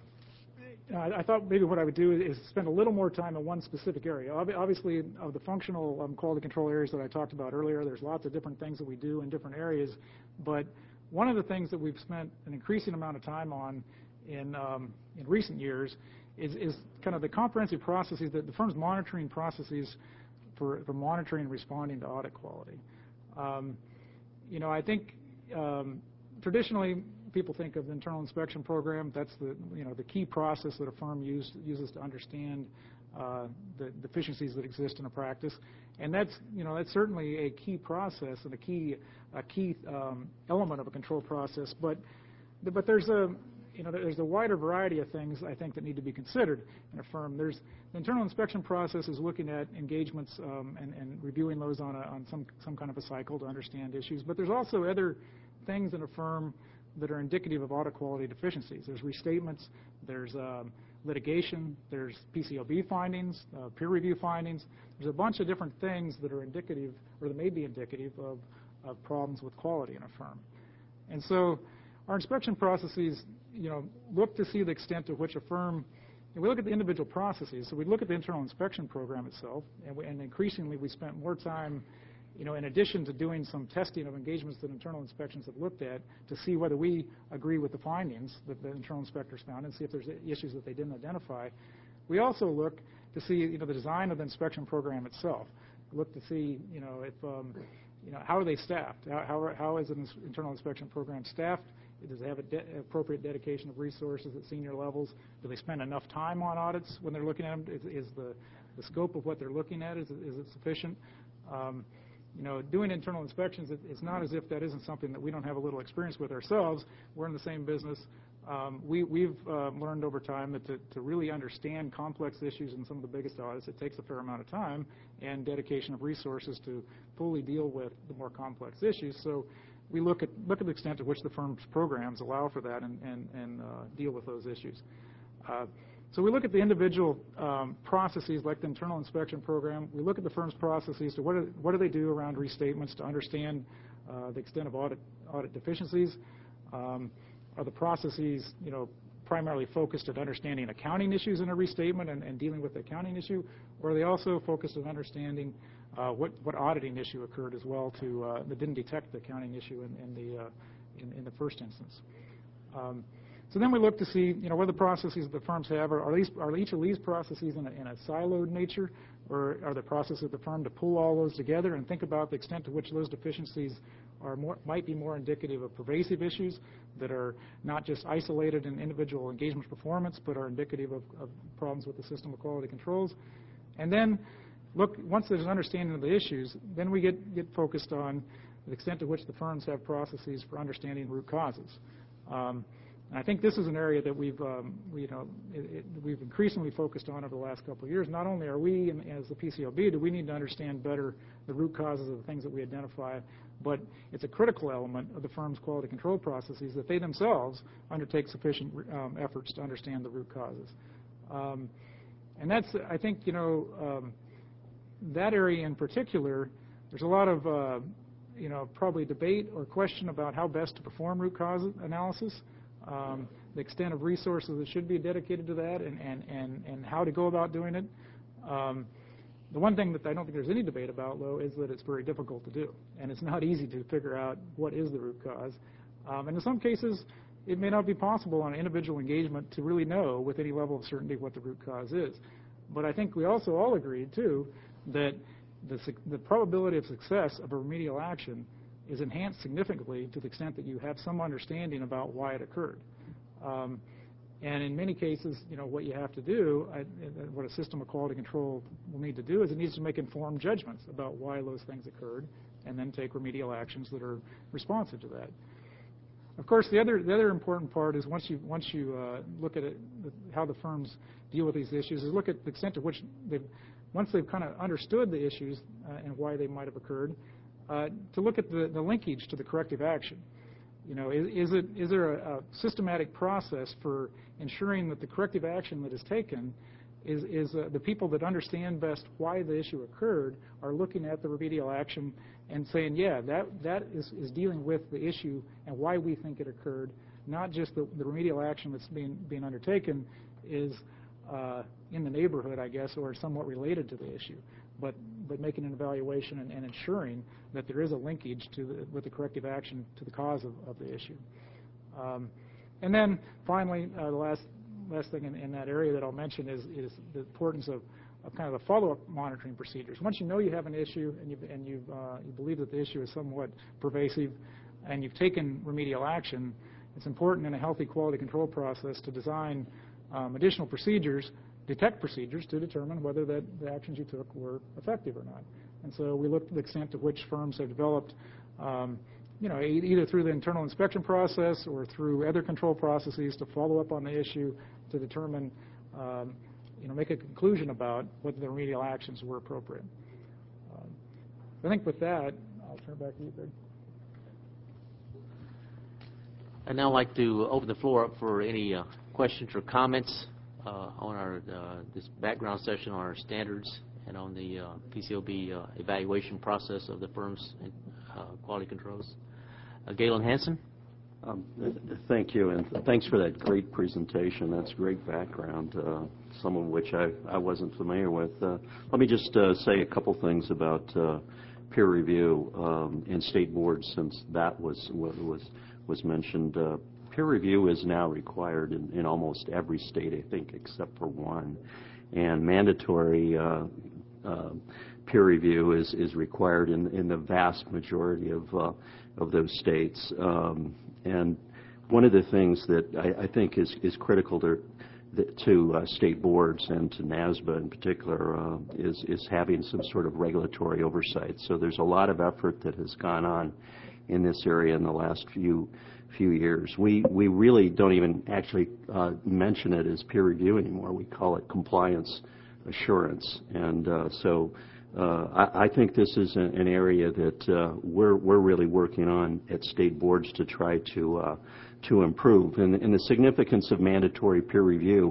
Uh, I thought maybe what I would do is spend a little more time in one specific area. Obviously, of the functional um, quality control areas that I talked about earlier, there's lots of different things that we do in different areas. But one of the things that we've spent an increasing amount of time on in, um, in recent years is, is kind of the comprehensive processes, that the firm's monitoring processes for, for monitoring and responding to audit quality. Um, you know, I think um, traditionally, people think of the internal inspection program. That's the, you know, the key process that a firm use, uses to understand uh, the deficiencies that exist in a practice. And that's, you know, that's certainly a key process and a key, a key um, element of a control process. But, but there's a, you know, there's a wider variety of things I think that need to be considered in a firm. There's the internal inspection process is looking at engagements um, and, and reviewing those on, a, on some, some kind of a cycle to understand issues. But there's also other things in a firm that are indicative of audit quality deficiencies. There's restatements, there's um, litigation, there's P C O B findings, uh, peer review findings. There's a bunch of different things that are indicative, or that may be indicative of, of problems with quality in a firm. And so our inspection processes, you know, look to see the extent to which a firm, and we look at the individual processes. So we look at the internal inspection program itself, and, we, and increasingly we spent more time, you know, in addition to doing some testing of engagements that internal inspections have looked at to see whether we agree with the findings that the internal inspectors found and see if there's issues that they didn't identify. We also look to see, you know, the design of the inspection program itself. Look to see, you know, if, um, you know, how are they staffed? How, how, how is an internal inspection program staffed? Does it have an de- appropriate dedication of resources at senior levels? Do they spend enough time on audits when they're looking at them? Is, is the, the scope of what they're looking at, is it, is it sufficient? Um, You know, doing internal inspections, it, it's not as if that isn't something that we don't have a little experience with ourselves. We're in the same business. Um, we, we've uh, learned over time that to, to really understand complex issues in some of the biggest audits, it takes a fair amount of time and dedication of resources to fully deal with the more complex issues. So we look at, look at the extent to which the firm's programs allow for that and, and, and uh, deal with those issues. Uh, So we look at the individual um, processes like the internal inspection program. We look at the firm's processes to what do, what do they do around restatements to understand uh, the extent of audit, audit deficiencies. Um, are the processes, you know, primarily focused at understanding accounting issues in a restatement and, and dealing with the accounting issue, or are they also focused on understanding uh, what, what auditing issue occurred as well to, uh, that didn't detect the accounting issue in, in, the, uh, in, in the first instance? Um, so then we look to see, you know, what are the processes that the firms have. Are, are, these, are each of these processes in a, in a siloed nature, or are the processes of the firm to pull all those together and think about the extent to which those deficiencies are more, might be more indicative of pervasive issues that are not just isolated in individual engagement performance, but are indicative of, of problems with the system of quality controls. And then look, once there's an understanding of the issues, then we get, get focused on the extent to which the firms have processes for understanding root causes. Um, and I think this is an area that we've, um, we, you know, it, it, we've increasingly focused on over the last couple of years. Not only are we, in, as the P C L B, do we need to understand better the root causes of the things that we identify, but it's a critical element of the firm's quality control processes that they themselves undertake sufficient um, efforts to understand the root causes. Um, and that's, I think, you know, um, that area in particular, there's a lot of, uh, you know, probably debate or question about how best to perform root cause analysis, um, the extent of resources that should be dedicated to that, and, and, and, and how to go about doing it. Um, the one thing that I don't think there's any debate about, though, is that it's very difficult to do, and it's not easy to figure out what is the root cause. Um, and in some cases, it may not be possible on individual engagement to really know with any level of certainty what the root cause is. But I think we also all agreed, too, that the, the probability of success of a remedial action is enhanced significantly to the extent that you have some understanding about why it occurred. Um, and in many cases, you know, what you have to do, I, what a system of quality control will need to do is it needs to make informed judgments about why those things occurred and then take remedial actions that are responsive to that. Of course, the other, the other important part is once you, once you uh, look at it, how the firms deal with these issues, is look at the extent to which they've, once they've kind of understood the issues uh, and why they might have occurred, uh, to look at the, the linkage to the corrective action. You know, is, is, it, is there a, a systematic process for ensuring that the corrective action that is taken is, is uh, the people that understand best why the issue occurred are looking at the remedial action and saying, yeah, that, that is, is dealing with the issue and why we think it occurred, not just the, the remedial action that's being, being undertaken is uh, in the neighborhood, I guess, or somewhat related to the issue, but, but making an evaluation and, and ensuring that there is a linkage to the, with the corrective action to the cause of, of the issue. Um, and then finally, uh, the last, last thing in, in that area that I'll mention is, is the importance of, of kind of the follow-up monitoring procedures. Once you know you have an issue and, you've, and you've, uh, you believe that the issue is somewhat pervasive and you've taken remedial action, it's important in a healthy quality control process to design um, additional procedures, detect procedures to determine whether that the actions you took were effective or not. And so we looked at the extent to which firms have developed, um, you know, e either through the internal inspection process or through other control processes to follow up on the issue to determine, um, you know, make a conclusion about whether the remedial actions were appropriate. Um, I think with that, I'll turn it back to you, Greg. I'd now like to open the floor up for any uh, questions or comments uh, on our uh, this background session on our standards and on the uh, P C L B uh, evaluation process of the firm's uh, quality controls. Uh, Galen Hansen. Um, thank you, and thanks for that great presentation. That's great background, uh, some of which I, I wasn't familiar with. Uh, let me just uh, say a couple things about uh, peer review um, in state boards, since that was was was mentioned. Uh, peer review is now required in, in almost every state, I think, except for one, and mandatory uh, uh, peer review is is required in in the vast majority of uh, of those states. Um, And one of the things that I, I think is, is critical to, to uh, state boards and to NASBA in particular uh, is, is having some sort of regulatory oversight. So there's a lot of effort that has gone on in this area in the last few few years. We, we really don't even actually uh, mention it as peer review anymore. We call it compliance assurance. And uh, so Uh, I, I think this is an, an area that uh, we're we're really working on at state boards to try to uh, to improve. And, and the significance of mandatory peer review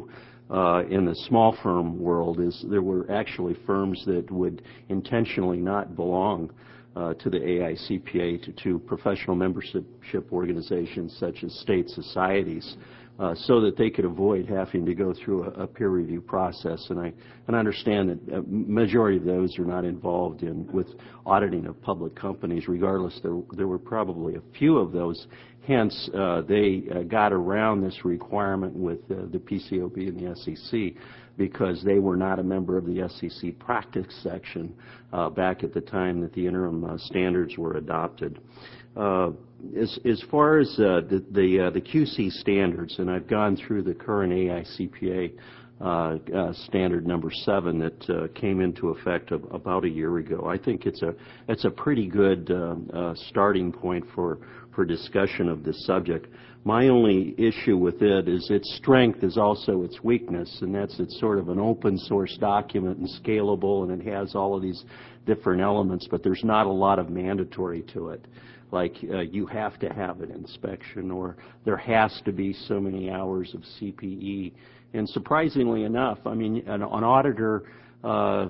uh, in the small firm world is there were actually firms that would intentionally not belong uh, to the A I C P A, to, to professional membership organizations such as state societies, uh, so that they could avoid having to go through a, a peer review process. And I, and I understand that a majority of those are not involved in with auditing of public companies. Regardless, there, there were probably a few of those. Hence, uh, they uh, got around this requirement with uh, the P C O B and the S E C because they were not a member of the S E C practice section uh, back at the time that the interim uh, standards were adopted. Uh, as, as far as uh, the the, uh, the Q C standards, and I've gone through the current A I C P A uh, uh, standard number seven that uh, came into effect of, about a year ago. I think it's a it's a pretty good uh, uh, starting point for for discussion of this subject. My only issue with it is its strength is also its weakness, and that's it's sort of an open source document and scalable, and it has all of these different elements, but there's not a lot of mandatory to it. Like uh, you have to have an inspection, or there has to be so many hours of C P E. And surprisingly enough, I mean, an, an auditor uh,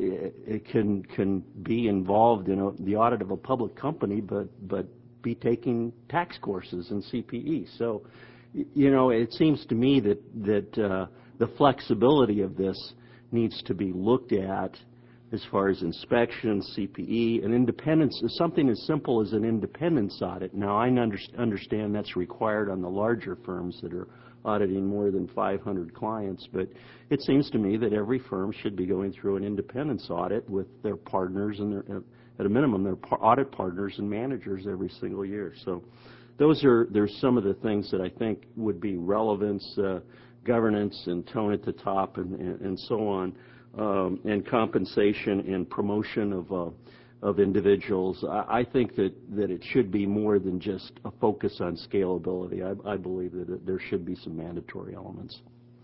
it can can be involved in a, the audit of a public company, but but be taking tax courses in C P E. So, you know, it seems to me that that uh, the flexibility of this needs to be looked at as far as inspection, C P E, and independence. Something as simple as an independence audit. Now, I under, understand that's required on the larger firms that are auditing more than five hundred clients, but it seems to me that every firm should be going through an independence audit with their partners and their, at a minimum, their audit partners and managers every single year. So those are there's some of the things that I think would be relevance, uh, governance, and tone at the top, and, and, and so on, um, and compensation and promotion of uh, of individuals. I, I think that, that it should be more than just a focus on scalability. I, I believe that it, there should be some mandatory elements.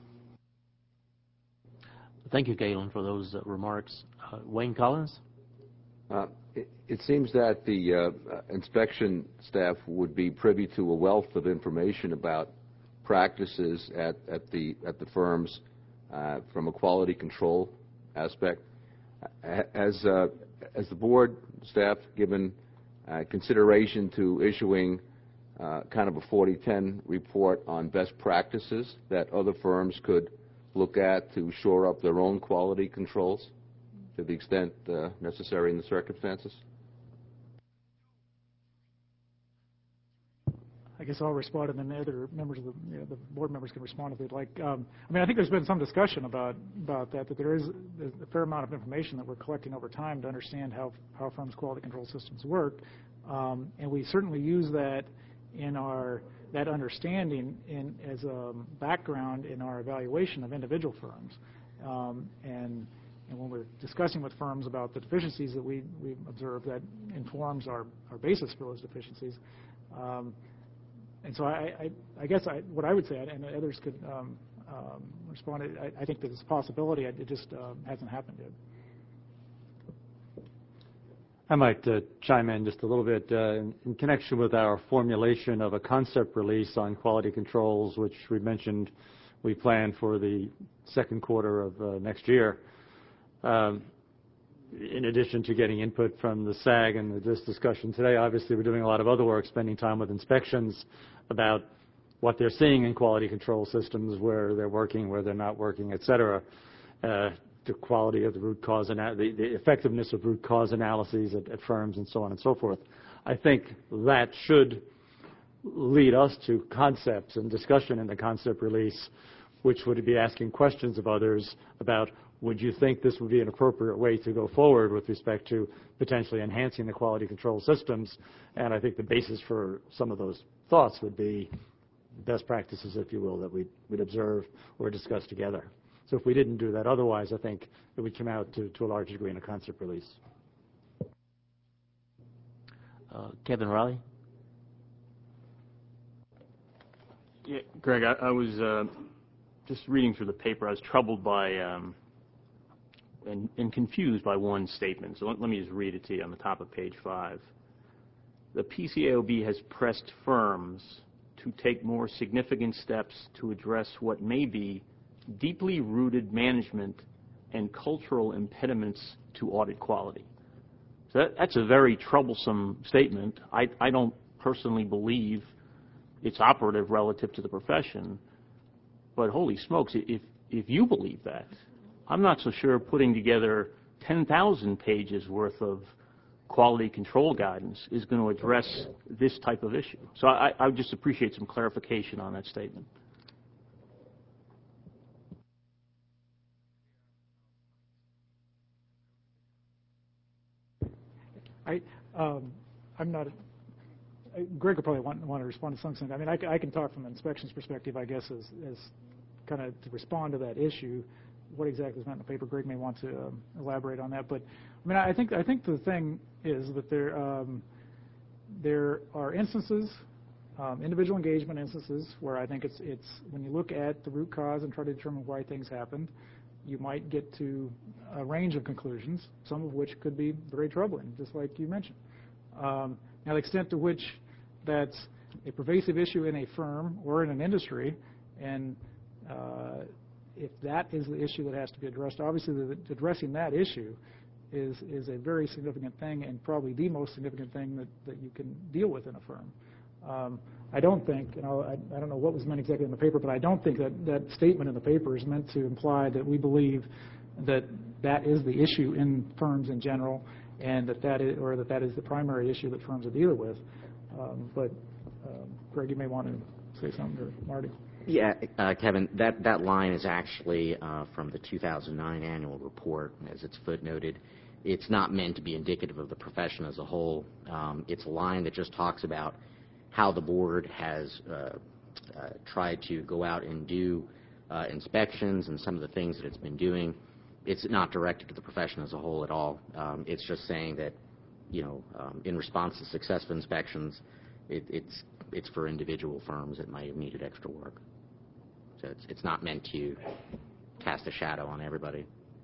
Thank you, Galen, for those uh, remarks. Uh, Wayne Collins? Uh, it, it seems that the uh, inspection staff would be privy to a wealth of information about practices at, at the at the firms uh, from a quality control aspect. Has uh, has the board staff given uh, consideration to issuing uh, kind of a forty ten report on best practices that other firms could look at to shore up their own quality controls to the extent uh, necessary in the circumstances? I guess I'll respond, and then the other members of the, you know, the board members can respond if they'd like. Um, I mean, I think there's been some discussion about about that, that there is a fair amount of information that we're collecting over time to understand how how firms' quality control systems work, um, and we certainly use that in our that understanding in as a background in our evaluation of individual firms, um, and and when we're discussing with firms about the deficiencies that we we observe, that informs our our basis for those deficiencies. Um, And so I, I, I guess I, what I would say, and others could um, um, respond, I, I think that it's a possibility. It just uh, hasn't happened yet. I might uh, chime in just a little bit uh, in, in connection with our formulation of a concept release on quality controls, which we mentioned we plan for the second quarter of uh, next year. Um, in addition to getting input from the S A G and this discussion today, obviously we're doing a lot of other work, spending time with inspections about what they're seeing in quality control systems, where they're working, where they're not working, et cetera. Uh, the quality of the root cause, and the, the effectiveness of root cause analyses at, at firms, and so on and so forth. I think that should lead us to concepts and discussion in the concept release, which would be asking questions of others about, would you think this would be an appropriate way to go forward with respect to potentially enhancing the quality control systems? And I think the basis for some of those thoughts would be best practices, if you will, that we'd, we'd observe or discuss together. So if we didn't do that otherwise, I think it would come out to, to a large degree in a concept release. Uh, Kevin Riley? Yeah, Greg, I, I was uh, just reading through the paper. I was troubled by um, and, and confused by one statement. So let, let me just read it to you on the top of page five. The P C A O B has pressed firms to take more significant steps to address what may be deeply rooted management and cultural impediments to audit quality. So that, that's a very troublesome statement. I, I don't personally believe it's operative relative to the profession, but holy smokes, if, if you believe that, I'm not so sure putting together ten thousand pages worth of quality control guidance is going to address this type of issue. So I, I would just appreciate some clarification on that statement. I, um, I'm not. A, Greg will probably want, want to respond to some extent. I mean, I, I can talk from an inspections perspective, I guess, as, as kind of to respond to that issue. What exactly is meant in the paper? Greg may want to um, elaborate on that. But I mean, I think I think the thing is that there um, there are instances, um, individual engagement instances, where I think it's it's when you look at the root cause and try to determine why things happened, you might get to a range of conclusions, some of which could be very troubling, just like you mentioned. Um, now, the extent to which that's a pervasive issue in a firm or in an industry, and uh, if that is the issue that has to be addressed, obviously the, addressing that issue is is a very significant thing, and probably the most significant thing that, that you can deal with in a firm. Um, I don't think, you know, I, I don't know what was meant exactly in the paper, but I don't think that that statement in the paper is meant to imply that we believe that that is the issue in firms in general, and that that is, or that that is the primary issue that firms are dealing with. Um, but um, Greg, you may want to say something, or Marty. Yeah, uh, Kevin, that, that line is actually uh, from the two thousand nine annual report, as it's footnoted. It's not meant to be indicative of the profession as a whole. Um, it's a line that just talks about how the board has uh, uh, tried to go out and do uh, inspections and some of the things that it's been doing. It's not directed to the profession as a whole at all. Um, it's just saying that, you know, um, in response to successful inspections, it, it's it's for individual firms that might have needed extra work. So it's it's not meant to cast a shadow on everybody.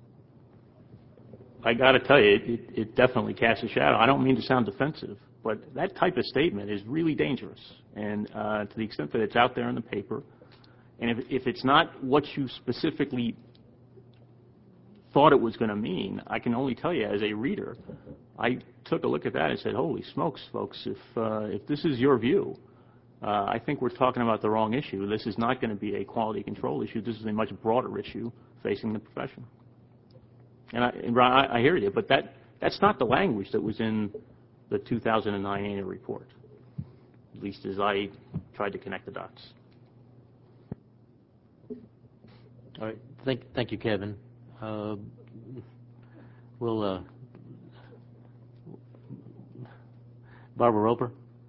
I got to tell you, it, it definitely casts a shadow. I don't mean to sound defensive, but that type of statement is really dangerous. And uh, to the extent that it's out there in the paper, and if, if it's not what you specifically thought it was going to mean, I can only tell you as a reader, I took a look at that and said, holy smokes, folks, if, uh, if this is your view, uh, I think we're talking about the wrong issue. This is not going to be a quality control issue. This is a much broader issue facing the profession. And I, and Ron, I, I hear you, but that, that's not the language that was in the two thousand nine annual report, at least as I tried to connect the dots. All right. Thank, thank you, Kevin. Uh, we'll, uh, Barbara Roper.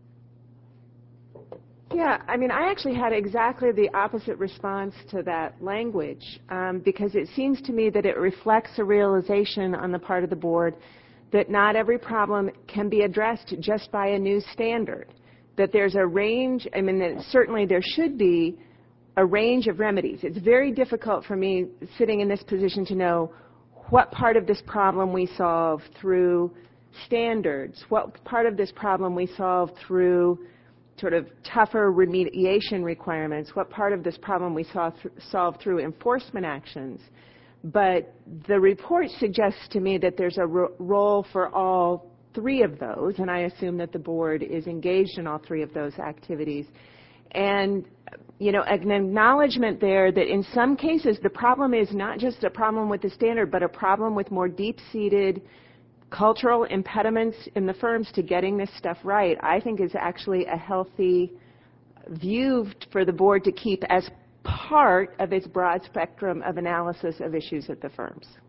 Yeah, I mean, I actually had exactly the opposite response to that language, um, because it seems to me that it reflects a realization on the part of the board that not every problem can be addressed just by a new standard, that there's a range, I mean, that certainly there should be a range of remedies. It's very difficult for me sitting in this position to know what part of this problem we solve through standards, what part of this problem we solve through sort of tougher remediation requirements, what part of this problem we solve, th- solve through enforcement actions. But the report suggests to me that there's a ro- role for all three of those, and I assume that the board is engaged in all three of those activities. And, you know, an acknowledgement there that in some cases the problem is not just a problem with the standard, but a problem with more deep-seated cultural impediments in the firms to getting this stuff right, I think is actually a healthy view for the board to keep as part of its broad spectrum of analysis of issues at the firms.